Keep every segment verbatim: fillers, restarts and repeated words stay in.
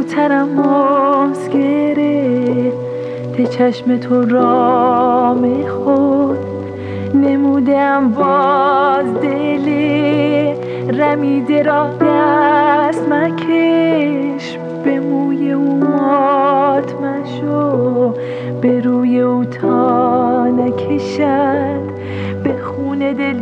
زودترم مسکره ته چشم تو رام خود نمودم باز دلی رمیده را دست مکش به موی او مات مشو به روی او تا نکشد به خون دل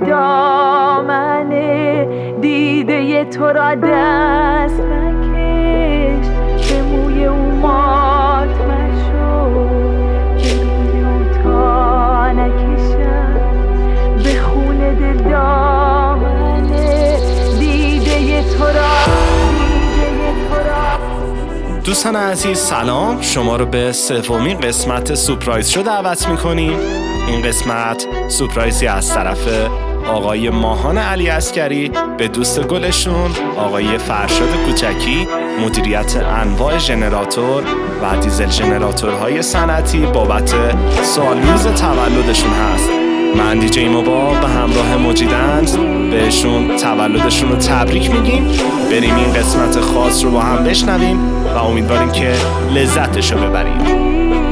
دامنه دیده تو را دست مکش به موی او مات مشو به روی او تا نکشد به خون دل دامنه دیده تو را دیده تو را. دوستان عزیز سلام، شما رو به سومین قسمت سورپرایز شو دعوت میکنیم. این قسمت سورپرایزی از طرف آقای ماهان علی عسکری به دوست گلشون آقای فرشاد کوچکی مدیریت انواع ژنراتور و دیزل ژنراتورهای صنعتی بابت سالروز تولدشون هست. من دیجی موبا به همراه مجیدند بهشون تولدشون رو تبریک میگیم. بریم این قسمت خاص رو با هم بشنویم و امیدواریم که لذتشو ببریم.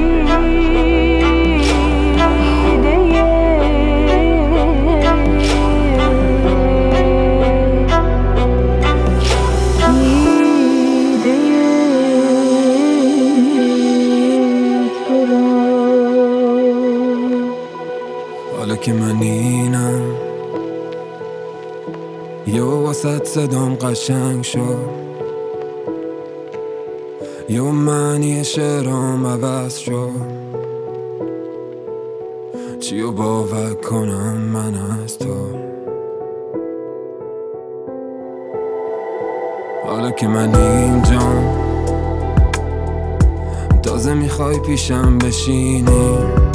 که من اینم یه واسط صدام قشنگ شد یه معنی شعرام عوض شد چیو باور کنم من از تو حالا که من اینجام تازه میخوای پیشم بشینی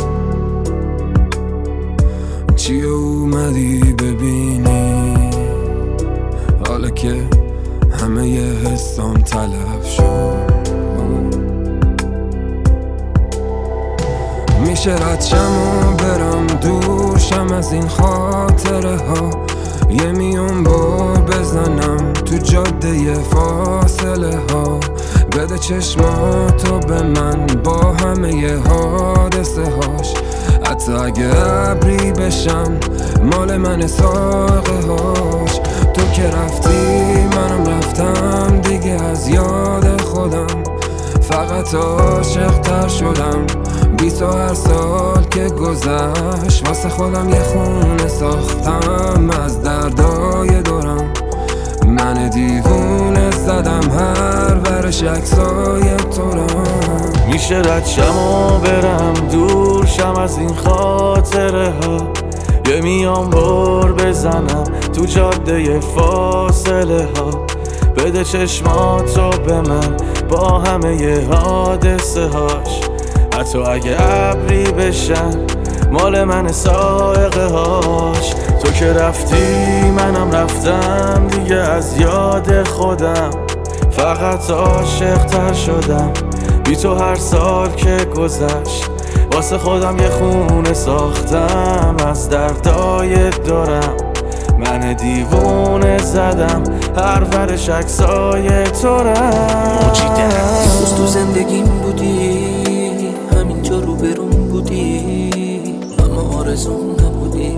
چی اومدی ببینی حالا که همه ی حسام تلف شد میشه رد شم و برم دورشم از این خاطره ها یه میون بار بزنم تو جاده فاصله ها بده چشماتو به من با همه ی حادثه هاش حتی اگه ابری بشن مال من ساقه هاش تو که رفتی منم رفتم دیگه از یاد خودم فقط عاشق تر شدم بیست و هر سال که گذشت واسه خودم یه خونه ساختم از دردای دورم من دیوونه زدم هر ورش عکسای تو را میشه رد شم و برم دور شم از این خاطره ها یه میام بار بزنم تو جاده فاصله ها بده چشماتو به من با همه ی حادثه هاش حتی اگه ابری بشن مال من سائقه هاش تو که رفتی منم رفتم دیگه از یاد خودم فقط عاشق تر شدم بی تو هر سال که گذشت واسه خودم یه خونه ساختم از دردای دارم من دیوونه زدم هر ورش عکسای تو رم روز تو زندگیم بودی همینجا رو برون بودی اما آرزوم نبودی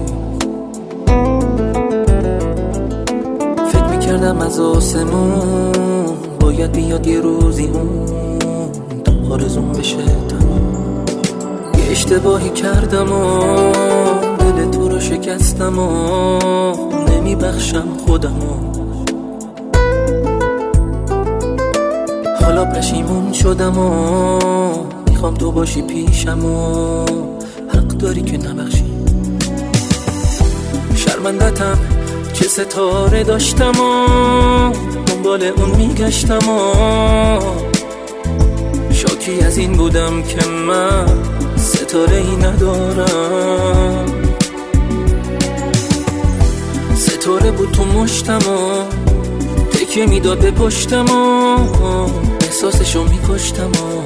فکر میکردم از آسمون باید بیاد یه روزی اون تو آرزوم بشه تمام یه اشتباهی کردم و دل تو رو شکستم و نمیبخشم خودمو حالا پشیمون شدم و میخوام تو باشی پیشم و حق داری که نبخشی شرمندتم چه ستاره داشتم و دنبال اون میگشتم و شاکی از این بودم که من ستاره ای ندارم ستاره بود تو مشتم و تکیه میداد به پشتم و احساسشو میکشتم و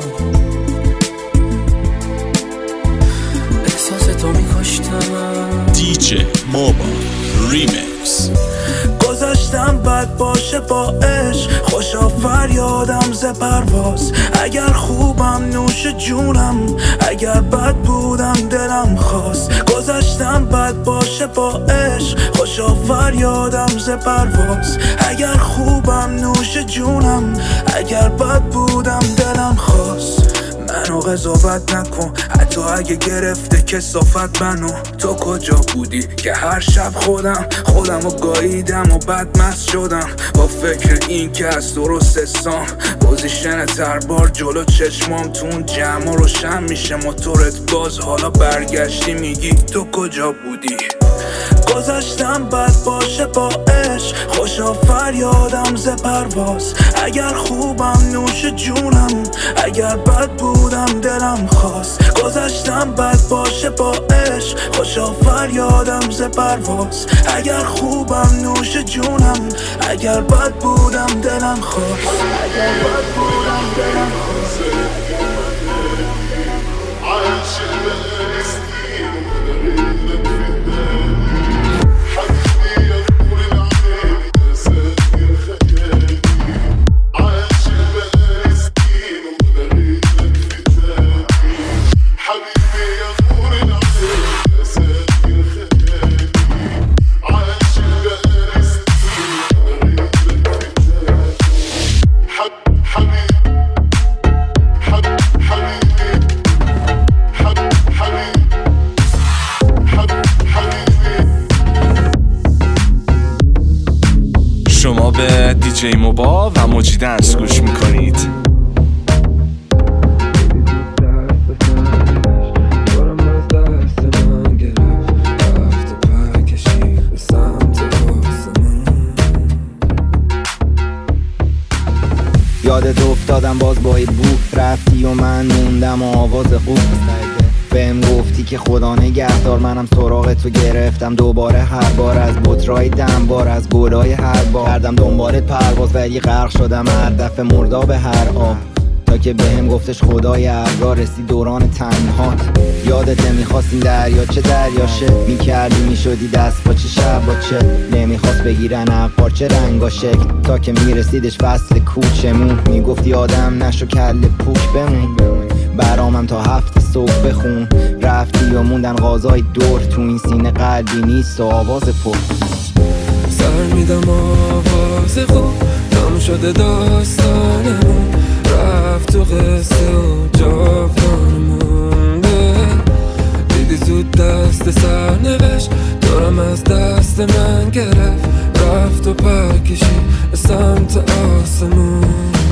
احساستو میکشتم دیجی موبا ریمیکس گذاشتم گذاشتم بد باشه با عشق، خوشا فریادم ز پرواز. اگر خوبم نوش جونم، اگر بد بودم دلم خواست. گذاشتم بد باشه با عشق، خوشا فریادم ز پرواز. اگر خوبم نوش جونم، اگر بد بودم دلم خواست. منو قضاوت نکن حتی اگه گرفته کثافت منو. تو کجا بودی که هر شب خودم خودم رو گاییدم و بدمست شدم با فکر این که از درست استام. پوزیشن تربار جلو چشمام تو اون جمع روشن میشه موتورت باز. حالا برگشتی میگی تو کجا بودی. گذاشتم بد باشه با عشق، خوشا فریادم ز پرواز. اگر خوبم نوش جونم، اگر بد بودم دلم خواست. گذاشتم بد باشه با عشق، خوشا فریادم ز پرواز. اگر خوبم نوش جونم، اگر بد بودم دلم خواست. اگر بد بودم دلم خواست. شما به دیجی موبا و موجی دنس گوش میکنید. یادت افتادم باز با بو رفتی و من موندم و آواز خوب بهم گفتی که خدا نگهدار. منم سراغ تو گرفتم دوباره هر بار از بطرای دم بار از گلای هر بار کردم دنبالت پرواز ولی غرق شدم هر دفعه مردا به هر آب تا که بهم گفتش خدای ابرار. رسید دوران تنهات یادت نمیخواست این دریا چه دریاشه میکردی میشدی دست با چه شب با چه نمیخواست بگیرن عقار چه رنگ و شکل تا که میرسیدش فصل کوچمون میگفتی آدم نشو کل پوک بمون برامم تا هفت صبح بخون. رفتی و موندن غازای دور تو این سینه قلبی نیست و آواز پر. سر میدم آواز خوب تم شده داستانمون رفت تو قصه و جاودان مونده. دیدی زود دست سرنوشت دارم از دست من گرفت رفت و پرکشی به سمت آسمون.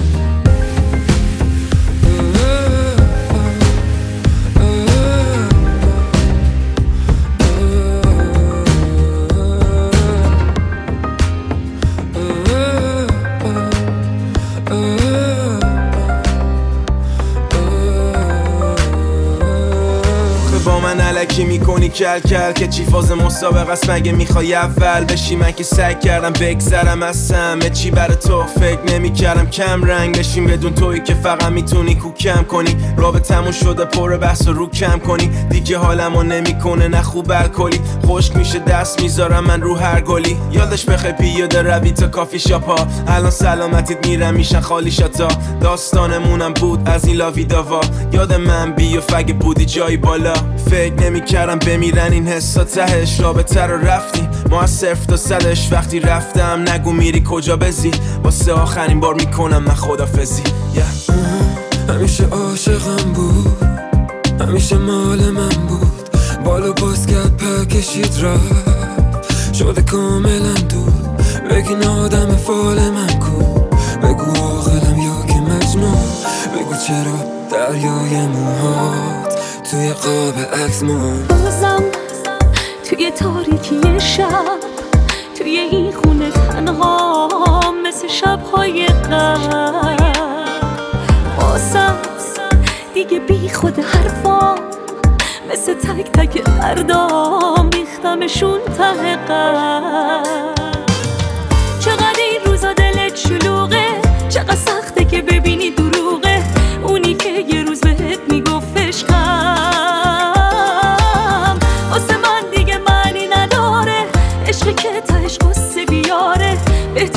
الکی میکنی کل کل که چی فاز مسابقه است مگه میخوای اول بشی؟ من که سعی کردم بگذرم از همه چی برای تو فکر نمیکردم کم رنگ بشیم بدون تویی که فقط میتونی کوکم کنی. رابطمون شده پر بحث و رو کم کنی دیگه حالمو نمیکنه نه خوب الکلی خشک میشه دست میذارم من رو هر گلی. یادش بخیر پیاده روی تا کافی شاپا الان سلامتیت میرم میشن خالی شاتا. داستانمونم بود از این لاوی داوا یاد من بی و فگ بودی جایی بالا. فکر نمیکردم بمیرن این حسا تهش رابطه رو رفتیم ما از صفر تا صدش. وقتی رفتم نگو میری کجا بزی واسه آخرین بار میکنم من خدافزی. yeah. همیشه عاشقم بود همیشه مال من بود بالا باز کرد پر کشید رفت شده کاملا دور. بگین آدم فال من کو بگو عاقلم یا که مجنون بگو چرا دریای موهات توی قاب عکس مون. بازم توی تاریکی شب توی این خونه تنها مثل شبهای قبل واسم دیگه بی خود حرفام مثل تک تک دردام ریختمشون ته قلب. چقدر این روزا دلت شلوغه چقدر سخته که ببینی دروغه اونی که یه روز بهت میگفت عشقم واسه من دیگه معنی نداره. عشقی که تهش قصه بیاره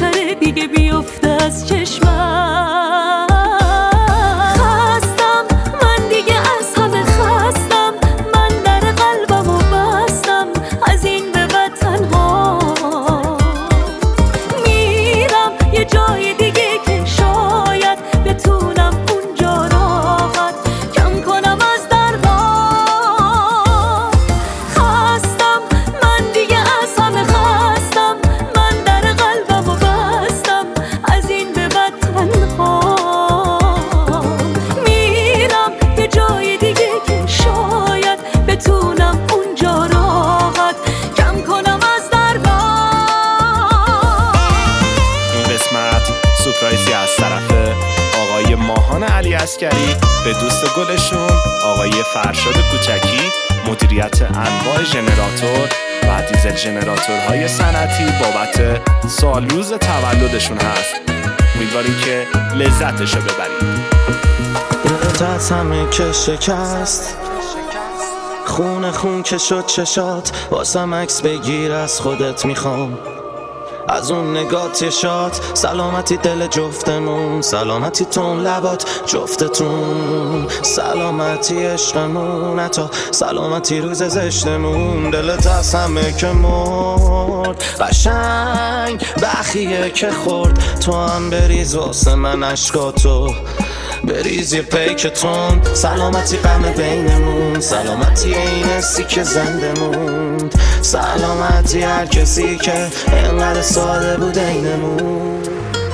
علی عسکری، به دوست گلشون آقای فرشاد کوچکی مدیریت انواع ژنراتور و دیزل ژنراتورهای صنعتی بابت سالروز تولدشون هست. امیدواریم که لذتشو ببرید. دلت همه که شکست، خون خون که شد چشات، واسم عکس بگیر از خودت میخوام، از اون نگات شاد. سلامتی دل جفتمون، سلامتی تون لبات جفتتون، سلامتی عشقمون، حتی سلامتی روز زشتمون. دلت از همه که مرد، قشنگ بخیه که خورد، تو هم بریز واسه من عشقاتو، بریز یه پیکتون. سلامتی غم بینمون، سلامتی این حسی که زنده موند، سلامتی هر کسی که اینقدر ساده بود اینمون.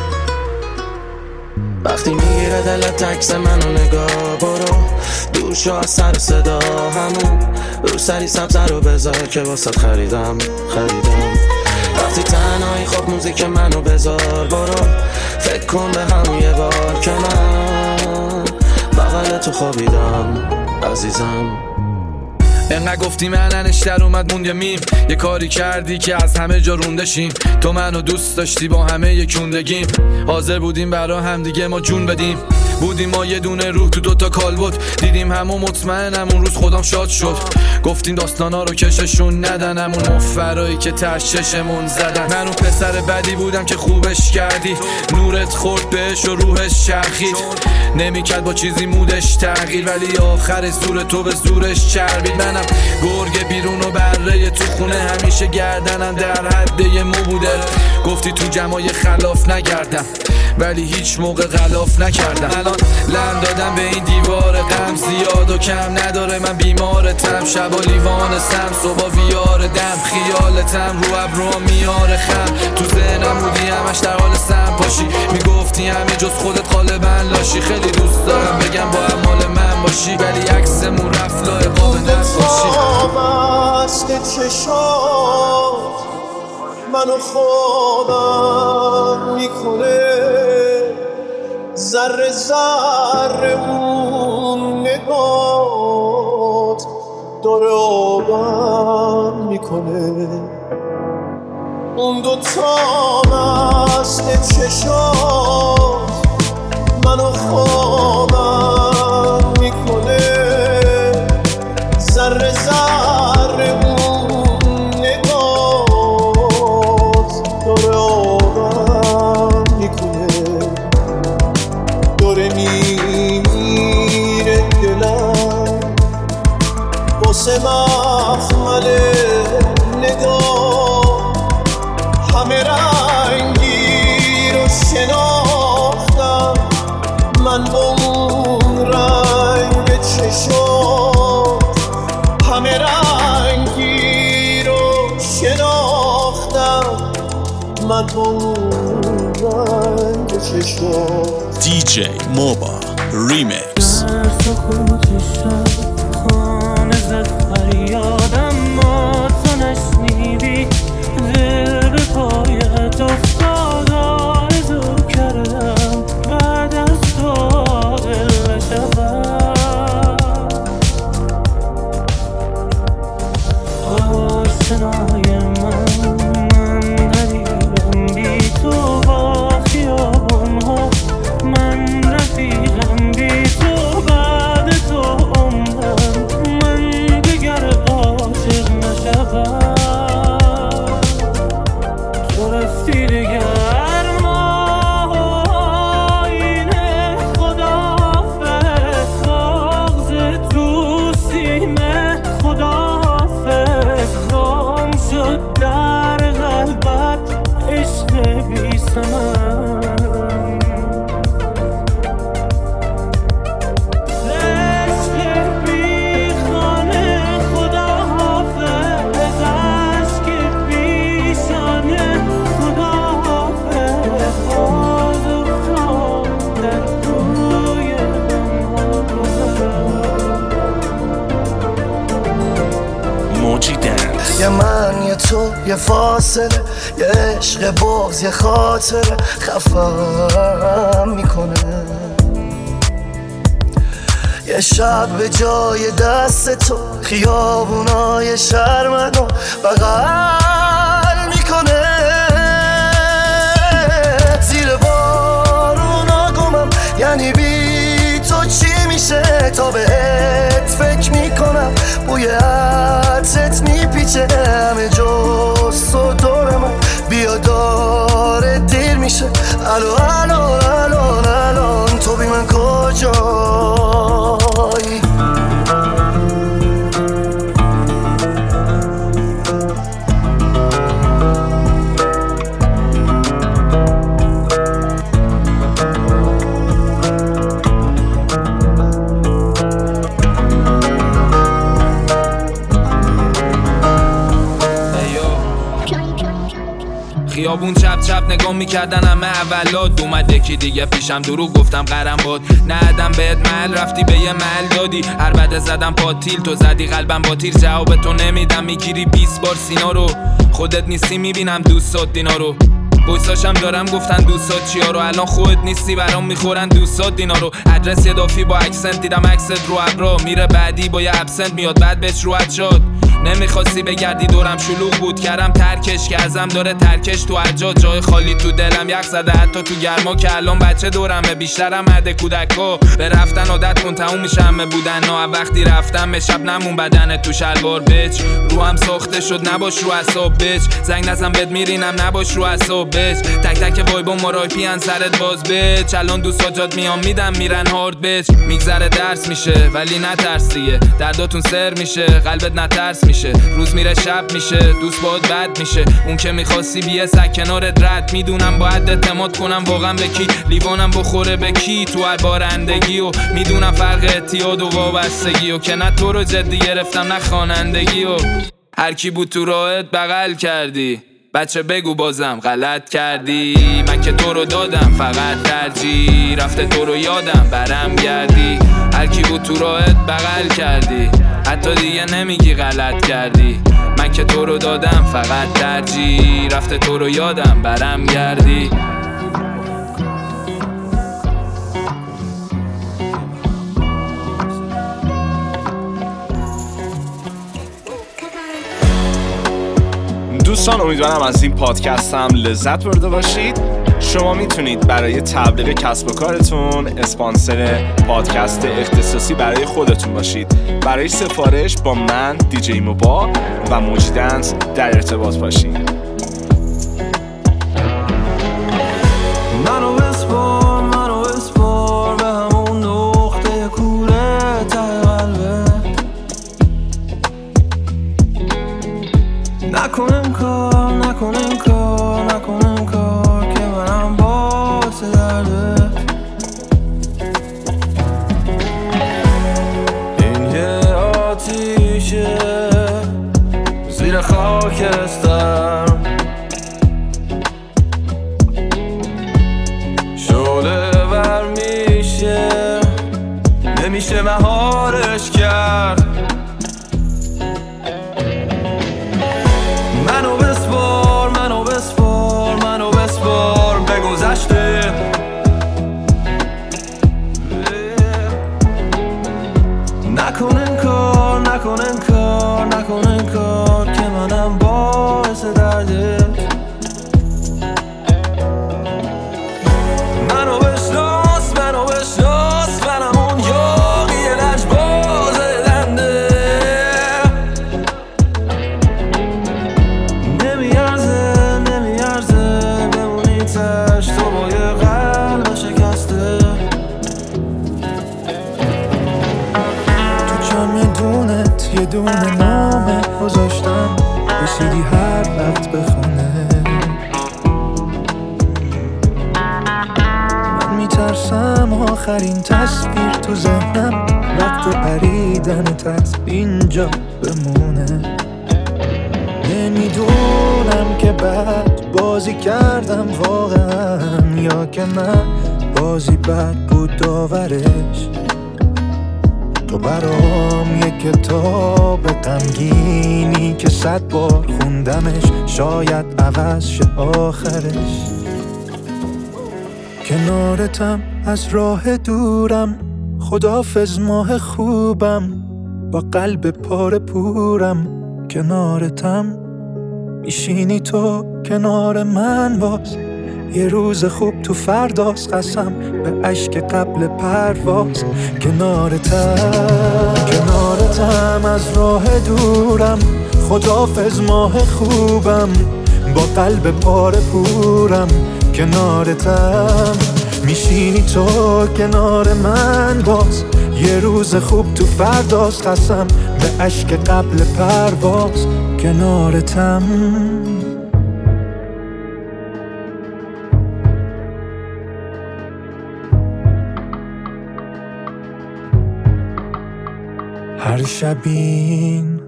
وقتی میگیره دلت عکس منو نگاه، برو دور شو از سر و صدا، همون رو سری سبزه رو بذار که واسط خریدم خریدم. وقتی تنهایی خب موزیک منو بذار، برو فکر کن به همون یه بار که من بغل تو خوابیدم عزیزم. انقدر گفتیم علنش در اومد موند یه میم، یه کاری کردی که از همه جا رونده شیم، تو منو دوست داشتی با همه یکوندگیم، حاضر بودیم برا هم دیگه ما جون بدیم، بودیم ما یه دونه روح تو دوتا کالبد، دیدیم همون مطمئنم اون روز خودم شاد شد، گفتیم داستانا رو کششون ندن، همون مفرایی که تششمون زدن. من اون پسر بدی بودم که خوبش کردی، نورت خورد بهش و روحش چرخید، نمیکرد با چیزی مودش تغییر، ولی آخر زور تو به زورش چربید. منم گرگ بیرون و بره تو خونه، همیشه گردنم در حد یه مو بوده، گفتی تو جمعای خلاف نگردم، ولی هیچ موقع غلاف نکردم. الان لم دادم به این دیوار غم، زیاد و کم نداره من بیمارتم، شبا لیوان سم صبح ویار دم، خیالتم رو ابروام میاره خم، تو ذهنم بودی همش در حال سم پاشی، میگفتی همه جز خودت غالبا لاشی، خیلی دوست دارم بگم با هم مال من باشی، ولی عکسمون رفت لای قاب نقاشی. مست چشات منو خوابم میکنه، ذره ذره اون نگات داره آبم میکنه، اون دوتا مست چشات منو خوابم میکنه، ذره ذره اون نگات داره آبم میکنه، داره میمیره دلم واسه مخمل نگاه، همه رنگی رو شناختم من با اون رنگ چشات، همه رنگی رو شناختم من با اون رنگ چشات. دی جی موبا ریمیکس. خانه زد فریادم ما تو نشنیدی، دل به پایت افتاد آرزو کردم بعد از تو دل نشود، آشنای من من ندیدم بی تو با خیابون ها، من رفیقم بی تو بعد تو عمرم من دیگر عاشق نشود، تو رفتی دیگر ماهینه خداحافظ، مغز تو سینه خداحافظ، گم شد در قلبت عشق بی ثمن، عشق بی خانه خداحافظ، عشق بی شانه خداحافظ، باز افتاد در روی غم‌ها گذر. موجی دنس. یه من یه تو یه فاصله، یه عشق بغض یه خاطره خفم میکنه، یه شب به جای دست تو خیابونای شهر منو بغل میکنه، زیر بارونا گمم یعنی بی تو چی میشه، تا بهت فکر میکنم بوی عطرت میپیچه، همه جز تو دور من بیا داره دیر میشه، الو الو الو الان تو بی من کجایی؟ خیابون چپ چپ نگاه میکردن همه اولاد، اومد یکی دیگه پیشم دروغ گفتم قرم باد، ندم بهت محل رفتی به یه محل دادی، هر بده زدم پاتیل تو زدی قلبم با تیر، جواب تو نمیدم میگیری بیست بار سینا رو، خودت نیستی میبینم دوستات دینا رو، بویساشم دارم گفتن دوستات چیا رو، الان خودت نیستی برام میخورن دوستات دینا رو، ادرس یه دافی با اکسنت دیدم عکست رو ابرا، میره بعدی با یه ابسنت میاد بعد بهش روحت شد، نمیخواستی بگردی دورم شلوغ بود کردم ترکش که ازم داره ترکش تو هر جای خالی تو دلم یخ زده حتی تو گرما که الان بچه دورمه بیشترم مده کودکا به رفتن عادت کن تموم میشه همه بودن نه وقتی رفتم به شب نمون بدنت تو شلوار بچ رو هم ساخته شد نباش رو اعصاب بچ زنگ نزن بد میرینم نباش رو اعصاب بچ تک تک وایبا مارایپی ان سرت باز بچ الان دوستا جات میام میدم میرن هارد بچ میگذره درس میشه ولی نترس دیگه درداتون سر میشه قلبت نترس میشه روز میره شب میشه دوست باهات بد میشه اون که میخواستی بیه سگ کنارت رد میدونم باید اعتماد کنم واقعا به کی لیوانم بخوره به کی تو هر بارندگی و میدونم فرق اعتیاد و وابستگی و که نه تو رو جدی گرفتم نه خوانندگی و هر کی بود تو راهت بغل کردی بچه بگو بازم غلط کردی من که تو رو دادم فقط ترجیح رفته تو رو یادم برم گردی هر کی بود تو راهت بغل کردی حتی دیگه نمیگی غلط کردی من که تو رو دادم فقط ترجیح رفته تو رو یادم برم گردی دوستان امیدوارم از این پادکست هم لذت برده باشید. شما میتونید برای تبلیغ کسب و کارتون اسپانسر پادکست اختصاصی برای خودتون باشید. برای سفارش با من دیجی موبا و موجی دنس در ارتباط باشید. منو بسپار منو بسپار به همون نقطه کوره ته قلبت نکن انکار نکن انکار نکن انکار که منم باعث دردت این یه آتیشه زیر خاکستر شعله ور میشه نمیشه مهارش کرد منو بسپار منو بسپار منو بسپار به گذشته نکن انکار نکن انکار نکن انکار که منم باعث دردت منو بشناس منو بشناس منم اون یاقی لجباز دنده نمیارزه نمیارزه بمونی تش تو با یه قلب شکسته تو چند میدونت یه دونه نامه گذاشتم رسیدی هر وقت بخونه من میترسم آخرین تصویر تو ذهنم وقت پریدنت از اینجا بمونه نمیدونم که بعد بازی کردم واقعا یا که نه بازی بد بود داورش تو برام یک کتاب غمگینی که صد بار خوندمش شاید عوض شه آخرش کنارتم از راه دورم خداحافظ ماه خوبم، با قلب پاره پورم کنارتم. میشینی تو کنار من باز، یه روز خوب تو فرداست، قسم به اشک قبل پرواز. کنارتم کنارتم از راه دورم، خداحافظ ماه خوبم، با قلب پاره پورم کنارتم. میشینی تو کنار من باز، یه روز خوب تو فرداست، قسم به اشک قبل پرواز. کنارتم هر شبین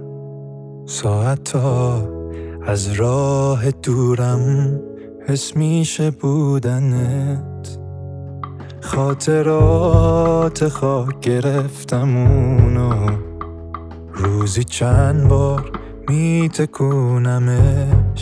ساعتا از راه دورم، حس میشه بودنت. خاطرات خاک گرفتم اونو، روزی چند بار میتکونمش.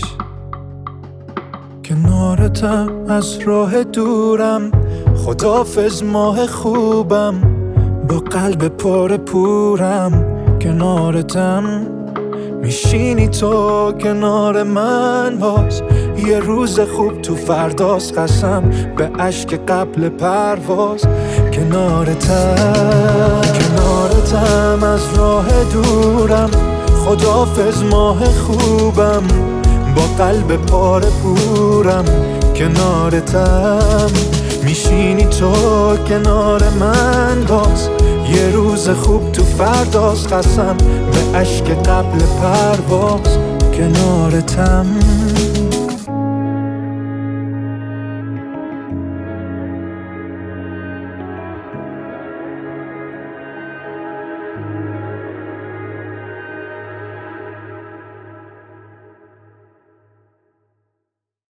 کنارتم از راه دورم، خداحافظ ماه خوبم، با قلب پر پورم کنارتم. میشینی تو کنار من باز، یه روز خوب تو فرداست، قسم به اشک قبل پرواز. کنارتم کنارتم از راه دورم، خداحافظ ماه خوبم، با قلب پاره پورم کنارتم. میشینی تو کنار من باز، یه روز خوب تو فرداست، قسم به اشک قبل پرواز. کنارتم